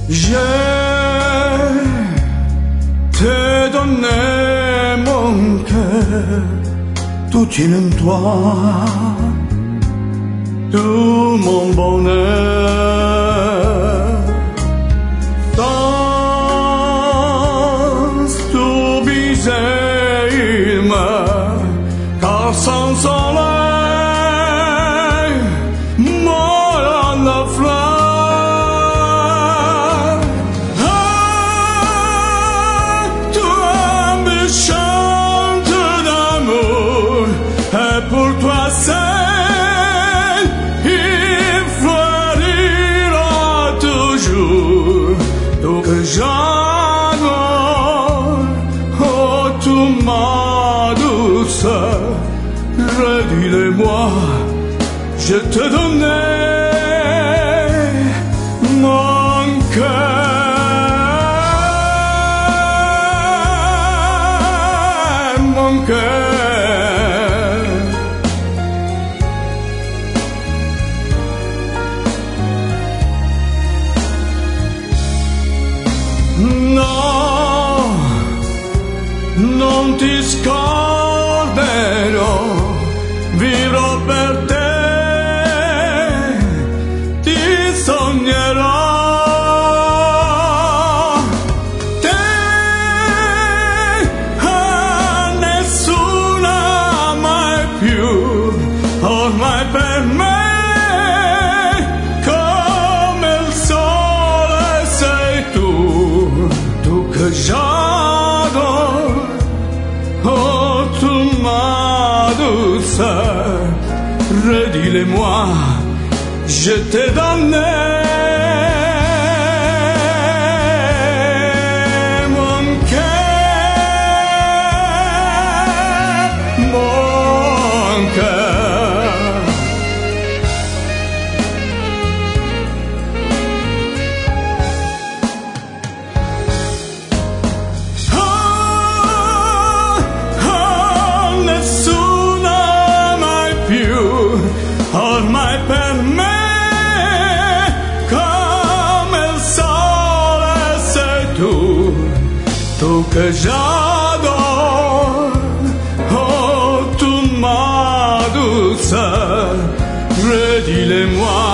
Je t'ai donné mon cœur, tout tient en toi, tout mon bonheur. Sans t'oublier, il meurt, car sans soleil, mort en la flamme. Pour toi seul, il fleurira toujours. Tout que j'adore, oh, tout ma douceur, redis-le-moi, je te donnais mon cœur, mon cœur. No, non ti scorderò, vivrò per te, ti sognerò. Te a nessuna mai più, ormai per me. Que j'adore, oh, tout ma douceur, redis-le-moi, je t'ai donné mon cœur, mon cœur. Ormai per me, come il sole sei tu, tu che j'adore, oh, tu ma douceur, redis-le-moi.